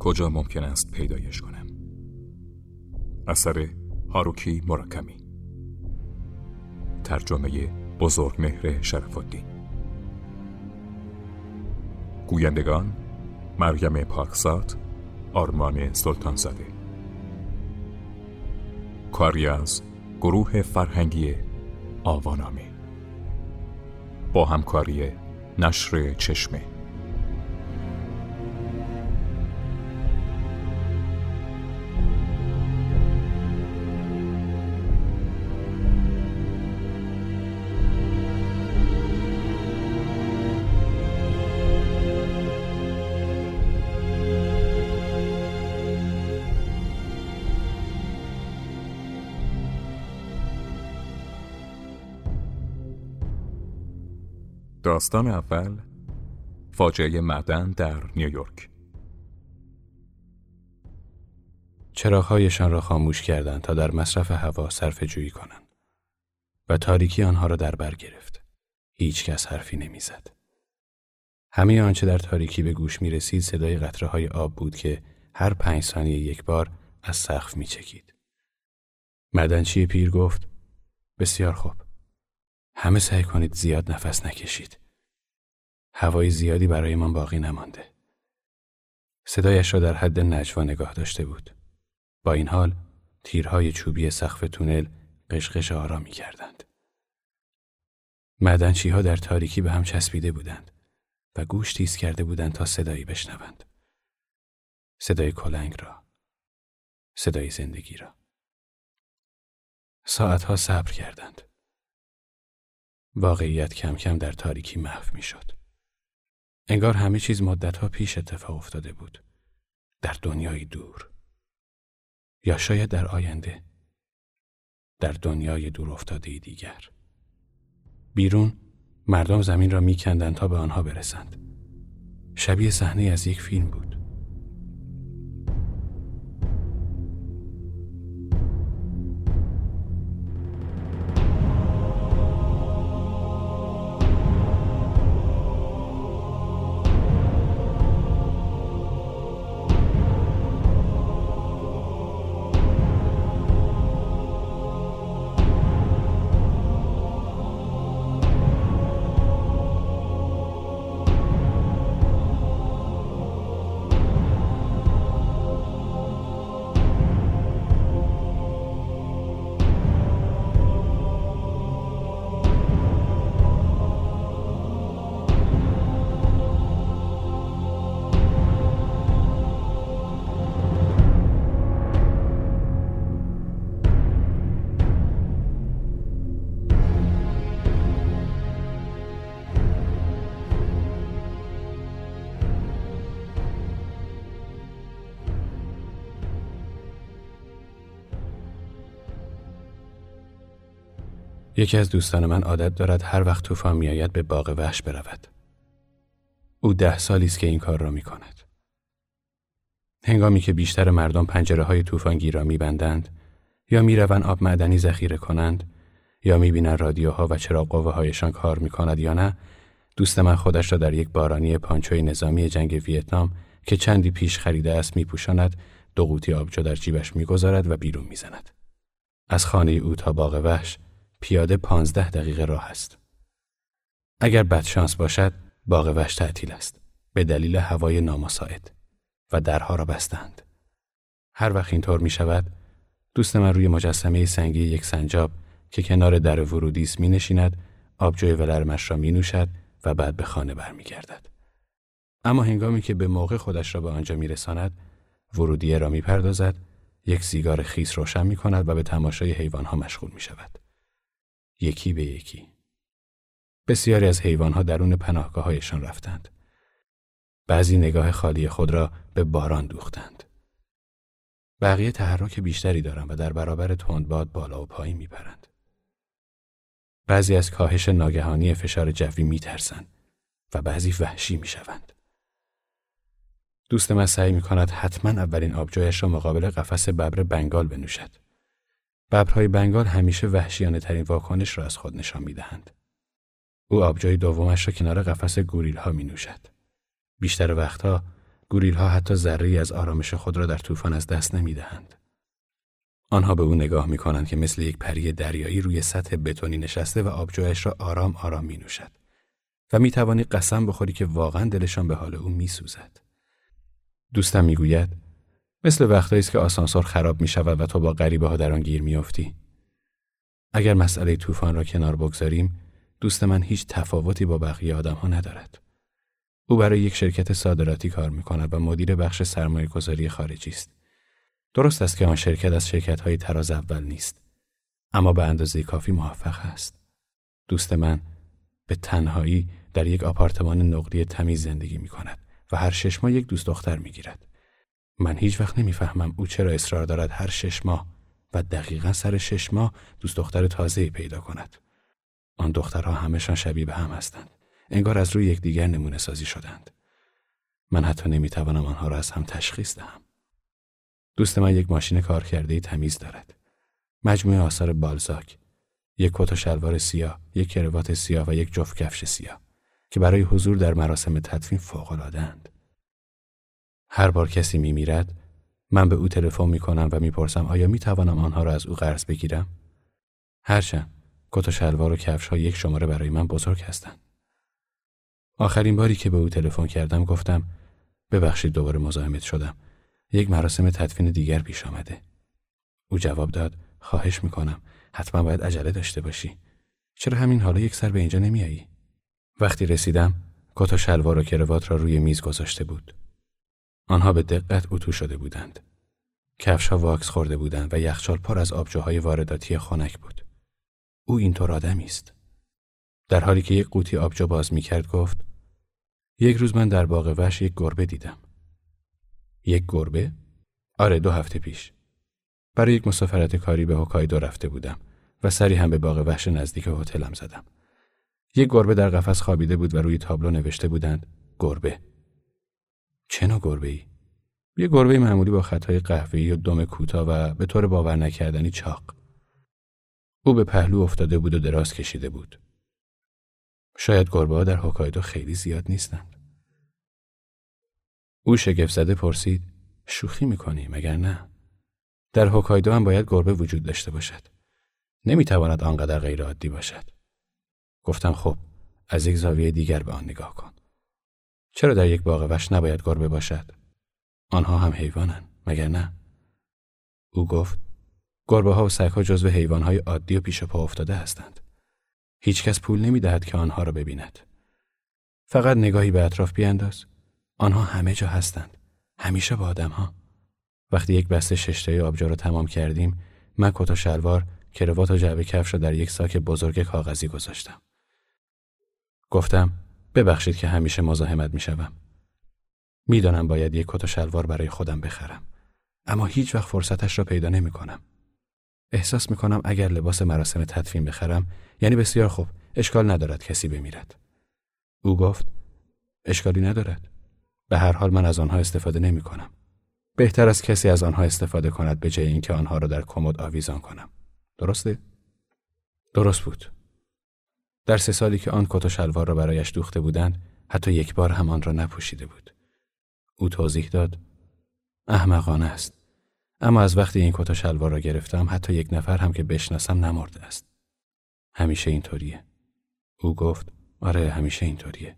کجا ممکن است پیدایش کنم؟ اثر هاروکی موراکامی، ترجمه بزرگمهر شرف‌الدین. گویندگان مریم پاکزاد، آرمان سلطانزاده. کاری از گروه فرهنگی آوانامه با همکاری نشر چشمه. داستان اول، فاجعه معدن در نیویورک. چراغ‌هایشان را خاموش کردند تا در مصرف هوا صرفه‌جویی کنند و تاریکی آنها را در بر گرفت. هیچ کس حرفی نمی‌زد. همه آنچه در تاریکی به گوش می‌رسید صدای قطره‌های آب بود که هر 5 ثانیه یک بار از سقف می‌چکید. معدنچی پیر گفت: بسیار خوب. همه سعی کنید زیاد نفس نکشید. هوای زیادی برایمان باقی نمانده. صدایش را در حد نجوا نگاه داشته بود. با این حال تیرهای چوبی سقف تونل قشقش آرامی کردند. معدنچی‌ها در تاریکی به هم چسبیده بودند و گوش تیز کرده بودند تا صدایی بشنوند. صدای کلنگ را، صدای زندگی را. ساعتها صبر کردند. واقعیت کم کم در تاریکی محو می شد. انگار همه چیز مدتها پیش اتفاق افتاده بود. در دنیای دور. یا شاید در آینده. در دنیای دور افتاده دیگر. بیرون مردم زمین را می کندند تا به آنها برسند. شبیه صحنه از یک فیلم بود. یکی از دوستان من عادت دارد هر وقت طوفان میآید به باغ وحش برود. او 10 سالی است که این کار را می کند. هنگامی که بیشتر مردم پنجره‌های طوفانگیر را می‌بندند یا می‌روند آب معدنی ذخیره کنند یا می‌بینند رادیوها و چراغ قوه‌هایشان کار می‌کند یا نه، دوست من خودش را در یک بارانی پانچوی نظامی جنگ ویتنام که چندی پیش خریده است می‌پوشاند، 2 قوطی آبجو در جیبش می‌گذارد و بیرون می‌زند. از خانه او تا باغ وحش پیاده 15 دقیقه راه است. اگر بدشانس باشد باغ وحش تعطیل است به دلیل هوای نامساعد و درها را بستند. هر وقت اینطور می شود دوست من روی مجسمه سنگی یک سنجاب که کنار در ورودی است می نشیند، آبجوی ولرمش را می نوشد و بعد به خانه برمی گردد. اما هنگامی که به موقع خودش را به آنجا می رساند، ورودیه را می پردازد، یک سیگار خیس روشن می کند و به تماشای حیوانها مشغول می شود. یکی به یکی. بسیاری از حیوانها درون پناهگاه‌هایشان رفتند. بعضی نگاه خالی خود را به باران دوختند. بقیه تحرک بیشتری دارند و در برابر تندباد بالا و پایین میپرند. بعضی از کاهش ناگهانی فشار جوی میترسند و بعضی وحشی میشوند. دوست من سعی میکند حتما اولین آبجویش را مقابل قفس ببر بنگال بنوشد. ببرهای بنگال همیشه وحشیانه ترین واکنش را از خود نشان میدهند. او آبجوی دومش را کنار قفس گوریل ها می نوشد. بیشتر وقتها گوریل‌ها حتی ذره‌ای از آرامش خود را در طوفان از دست نمی‌دهند. آنها به او نگاه می‌کنند که مثل یک پری دریایی روی سطح بتونی نشسته و آبجویش را آرام آرام می‌نوشد و می‌توانی قسم بخوری که واقعاً دلشان به حال او می‌سوزد. دوستم می‌گوید مثل وقتایی است که آسانسور خراب می‌شود و تو با غریبه‌ها در آن گیر می‌افتی. اگر مسئله طوفان را کنار بگذاریم، دوست من هیچ تفاوتی با بقیه آدم‌ها ندارد. او برای یک شرکت صادراتی کار می‌کند و مدیر بخش سرمایه‌گذاری خارجی است. درست است که آن شرکت از شرکت‌های طراز اول نیست، اما به اندازه کافی موفق است. دوست من به تنهایی در یک آپارتمان نقلی تمیز زندگی می‌کند و هر 6 ماه یک دوست دختر می‌گیرد. من هیچ وقت نمی‌فهمم او چرا اصرار دارد هر 6 ماه و دقیقاً سر 6 ماه دوست دختر تازه‌ای پیدا کند. آن دخترها همه‌شان شبیه به هم هستند. انگار از روی یکدیگر نمونه سازی شدند. من حتی نمی‌توانم آنها را از هم تشخیص دهم. دوست من یک ماشین کارکرده تمیز دارد. مجموعه آثار بالزاک، یک کت و شلوار سیاه، یک کراوات سیاه و یک جفت کفش سیاه که برای حضور در مراسم تدفین فوق‌العاده‌اند. هر بار کسی می‌میرد، من به او تلفن می‌کنم و می‌پرسم آیا می‌توانم آنها را از او قرض بگیرم؟ هرچند کت و شلوار و کفش‌ها یک شماره برای من بزرگ هستند. آخرین باری که به او تلفن کردم گفتم ببخشید دوباره مزاحمت شدم. یک مراسم تدفین دیگر پیش آمده. او جواب داد خواهش میکنم. حتما باید عجله داشته باشی. چرا همین حالا یک سر به اینجا نمیایی؟ وقتی رسیدم کت و شلوار و کراوات را روی میز گذاشته بود. آنها به دقت اتو شده بودند. کفش‌ها واکس خورده بودند و یخچال پر از آبجوهای وارداتی خنک بود. او اینطور آدمی است. در حالی که یک قوطی آبجو باز می‌کرد گفت یک روز من در باغ وحش یک گربه دیدم. یک گربه؟ آره 2 هفته پیش. برای یک مسافرت کاری به هوکایدو رفته بودم و سری هم به باغ وحش نزدیک هتلم زدم. یک گربه در قفس خوابیده بود و روی تابلو نوشته بودند گربه. چه نوع گربه‌ای؟ یک گربه معمولی با خطای قهوه‌ای و دم کوتاه و به طور باور نکردنی چاق. او به پهلو افتاده بود و دراز کشیده بود. شاید گربه‌ها در هوکایدو خیلی زیاد نیستند. او شگفت زده پرسید شوخی می‌کنی مگر نه؟ در هوکایدو هم باید گربه وجود داشته باشد. نمی‌تواند آنقدر غیر عادی باشد. گفتم خب از یک زاویه دیگر به آن نگاه کن. چرا در یک باغ وحش نباید گربه باشد؟ آنها هم حیوانند مگر نه؟ او گفت گربه‌ها و سگ‌ها جزو حیوان‌های عادی و پیش پا افتاده هستند. هیچ کس پول نمی‌دهد که آنها را ببیند. فقط نگاهی به اطراف بیانداز. آنها همه جا هستند. همیشه با آدم‌ها. وقتی یک بسته 6 تای آبجو را تمام کردیم، من کت و شلوار، کراوات و جعبه کفش را در یک ساک بزرگ کاغذی گذاشتم. گفتم ببخشید که همیشه مزاحمت می‌شوم. میدانم باید یک کت و شلوار برای خودم بخرم، اما هیچ وقت فرصتش را پیدا نمی‌کنم. احساس می‌کنم اگر لباس مراسم تدفین بخرم، یعنی بسیار خوب، اشکال ندارد کسی بمیرد. او گفت اشکالی ندارد. به هر حال من از آنها استفاده نمی‌کنم. بهتر از کسی از آنها استفاده کند به جای اینکه آنها را در کمد آویزان کنم. درسته؟ درست بود. در 3 سالی که آن کت و شلوار را برایش دوخته بودند، حتی یک بار هم آن را نپوشیده بود. او توضیح داد احمقانه است. اما از وقتی این کت و شلوار را گرفتم حتی یک نفر هم که بشناسم نمرده است. همیشه اینطوریه. او گفت آره همیشه اینطوریه.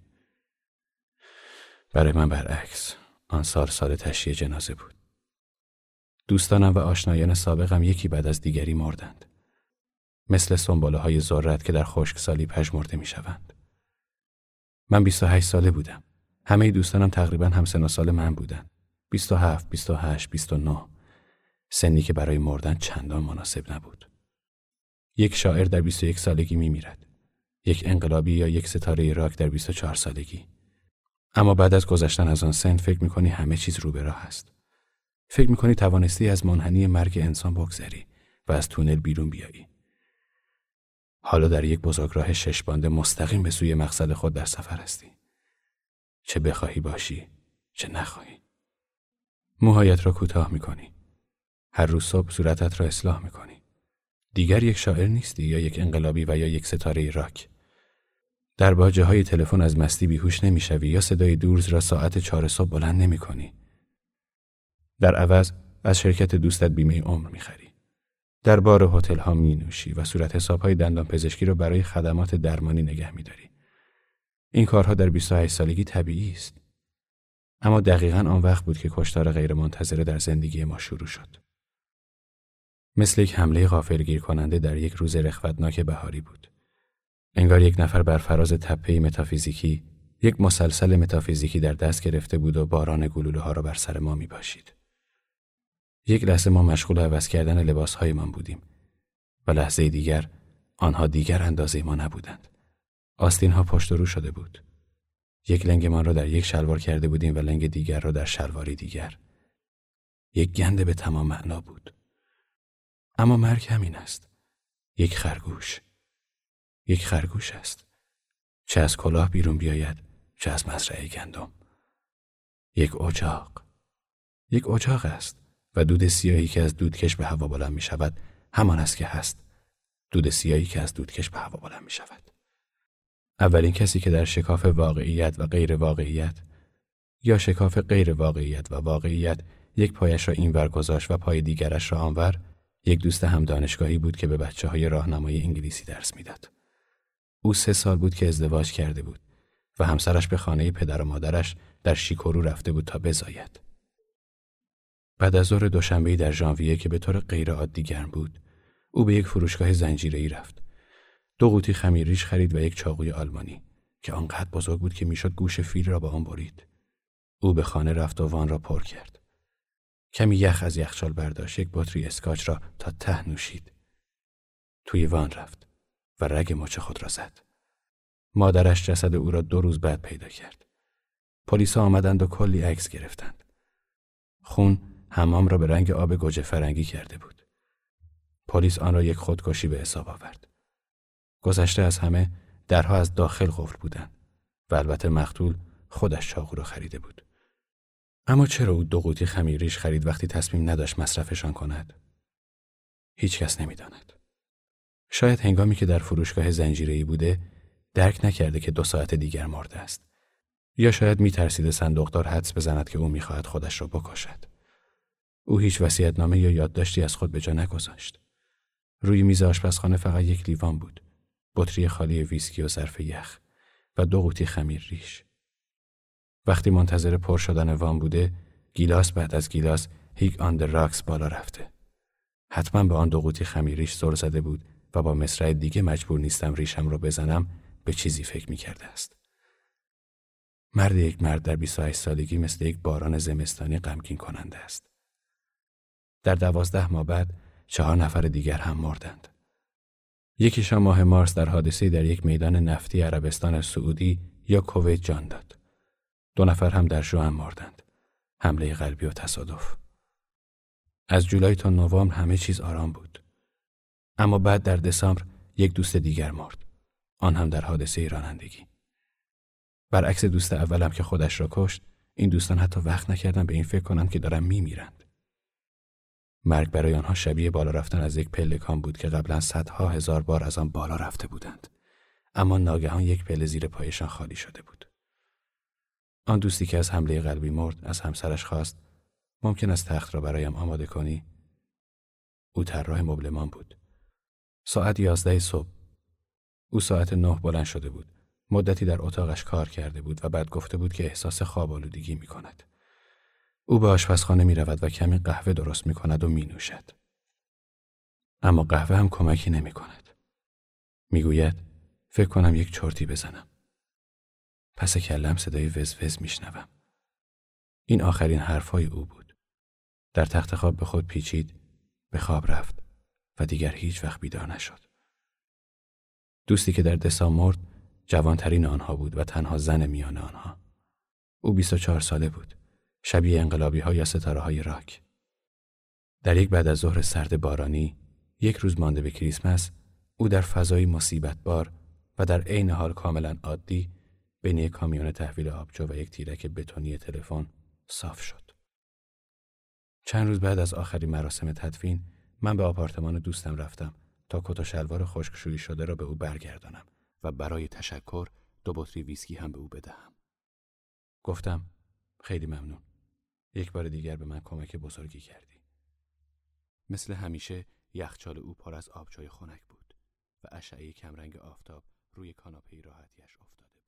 برای من برعکس. آن سال تشییع جنازه بود. دوستانم و آشنایان سابقم یکی بعد از دیگری مردند. مثل سنباله‌های ذرت که در خشکسالی پژمرده می‌شوند. من 28 ساله بودم. همه دوستانم تقریباً هم سن و سال من بودند. 27، 28، 29. سنی که برای مردن چندان مناسب نبود. یک شاعر در 21 سالگی می‌میرد. یک انقلابی یا یک ستاره راک در 24 سالگی. اما بعد از گذشتن از آن سن فکر می‌کنی همه چیز رو به راه است. فکر می‌کنی توانستی از منحنی مرگ انسان بگذری و از تونل بیرون بیایی. حالا در یک بزرگراه 6 بانده مستقیم به سوی مقصد خود در سفر هستی. چه بخواهی باشی، چه نخواهی. موهایت را کوتاه می‌کنی. هر روز صبح صورتت را اصلاح می‌کنی. دیگر یک شاعر نیستی یا یک انقلابی و یا یک ستاره راک. در باجه‌های تلفن از مستی بیهوش نمی‌شوی یا صدای دورز را ساعت 4 صبح بلند نمی‌کنی. در عوض از شرکت دوستت بیمه عمر می‌خری. در بار هتل‌ها می‌نوشی و صورت حساب‌های دندانپزشکی را برای خدمات درمانی نگه می‌داری. این کارها در 28 سالگی طبیعی است. اما دقیقاً آن وقت بود که کشتار غیرمنتظره در زندگی ما شروع شد. مثل یک حمله غافلگیر کننده در یک روز رخوتناک بهاری بود. انگار یک نفر بر فراز تپه‌ای متافیزیکی، یک مسلسل متافیزیکی در دست گرفته بود و باران گلوله‌ها را بر سر ما می‌پاشید. یک لحظه ما مشغول عوض کردن لباس‌هایمان بودیم و لحظه دیگر آنها دیگر اندازه ما نبودند. آستین‌ها پشت و رو شده بود. یک لنگمان را در یک شلوار کرده بودیم و لنگ دیگر را در شلواری دیگر. یک گنده به تمام معنا بود. اما مرگ همین است. یک خرگوش. یک خرگوش است. چه از کلاه بیرون بیاید، چه از مزرعه گندم. یک اجاق. یک اجاق است و دود سیاهی که از دودکش به هوا بلند می شود همان است که هست. دود سیاهی که از دودکش به هوا بلند می شود. اولین کسی که در شکاف واقعیت و غیر واقعیت یا شکاف غیر واقعیت و واقعیت یک پایش را اینور گذاشت و پای دیگرش را آنور، یک دوست هم دانشگاهی بود که به بچه‌های راهنمای انگلیسی درس میداد. او 3 سال بود که ازدواج کرده بود و همسرش به خانه پدر و مادرش در شیکورو رفته بود تا بزاید. بعد از ظهر دوشنبه‌ای در ژانویه که به طور غیر عادی گرم بود، او به یک فروشگاه زنجیره‌ای رفت. 2 قوطی خمیر ریش خرید و یک چاقوی آلمانی که آنقدر بزرگ بود که میشد گوش فیل را با آن برید. او به خانه رفت و وان را پر کرد. کمی یخ از یخچال برداشت، یک بطری اسکاچ را تا ته نوشید. توی وان رفت و رگ مچ خود را زد. مادرش جسد او را 2 روز بعد پیدا کرد. پلیس آمدند و کلی عکس گرفتند. خون حمام را به رنگ آب گوجه فرنگی کرده بود. پلیس آن را یک خودکشی به حساب آورد. گذشته از همه، درها از داخل قفل بودند و البته مقتول خودش چاقو را خریده بود. اما چرا او 2 قوطی خمیر ریش خرید وقتی تصمیم نداشت مصرفشان کند؟ هیچ کس نمی‌داند. شاید هنگامی که در فروشگاه زنجیره‌ای بوده، درک نکرده که 2 ساعت دیگر مرده است. یا شاید می‌ترسیده صندوقدار حدس بزند که او می‌خواهد خودش را بکشد. او هیچ وصیت‌نامه یا یادداشتی از خود به جا نگذاشت. روی میز آشپزخانه فقط یک لیوان بود، بطری خالی ویسکی و ظرف یخ و 2 قوطی خمیر ریش. وقتی منتظر پر شدن وان بوده، گیلاس بعد از گیلاس هیگ آن در راکس بالا رفته. حتما به آن 2 قوطی خمیر ریش زل زده بود و با مصرع دیگه مجبور نیستم ریشم رو بزنم به چیزی فکر می‌کرده است. یک مرد در 28 سالگی مثل یک باران زمستانی غمگین کننده است. در 12 ماه بعد 4 نفر دیگر هم مردند. یکیشان ماه مارس در حادثه‌ای در یک میدان نفتی عربستان سعودی یا کویت جان داد. 2 نفر هم در ژوئن مردند. حمله قلبی و تصادف. از جولای تا نوامبر همه چیز آرام بود. اما بعد در دسامبر یک دوست دیگر مرد. آن هم در حادثه رانندگی. برعکس دوست اولم که خودش را کشت، این دوستان حتی وقت نکردن به این فکر کنند که دارن میمیرند. مرگ برای آنها شبیه بالا رفتن از یک پلکان بود که قبلا 100,000 هزار بار از آن بالا رفته بودند. اما ناگهان یک پله زیر پایشان خالی شده بود. آن دوستی که از حمله قلبی مرد از همسرش خواست ممکن است تخت را برایم آماده کنی؟ او طراح مبلمان بود. ساعت 11 صبح. او ساعت 9 بلند شده بود. مدتی در اتاقش کار کرده بود و بعد گفته بود که احساس خواب آلودگی می کند. او به آشپزخانه می رود و کمی قهوه درست می کند و می نوشد. اما قهوه هم کمکی نمی کند. می گوید فکر کنم یک چرتی بزنم. پس کلم صدای وز می شنوم. این آخرین حرفای او بود. در تخت خواب به خود پیچید، به خواب رفت و دیگر هیچ وقت بیدار نشد. دوستی که در دسامبر مرد جوانترین آنها بود و تنها زن میان آنها. او 24 ساله بود. شبیه انقلابی‌ها یا ستاره‌های راک. در یک بعد از ظهر سرد بارانی، یک روز مانده به کریسمس، او در فضای مصیبت‌بار و در عین حال کاملا عادی بین یک کامیون تحویل آبجو و یک تیرک بتونی تلفن صاف شد. چند روز بعد از آخرین مراسم تدفین، من به آپارتمان دوستم رفتم تا کت و شلوار خشکشویی شده را به او برگردانم و برای تشکر 2 بطری ویسکی هم به او بدهم. گفتم خیلی ممنون. یک بار دیگر به من کمک بزرگی کردی. مثل همیشه یخچال او پر از آبجوی خنک بود و اشعه کمرنگ آفتاب روی کاناپه راحتیش افتاده بود.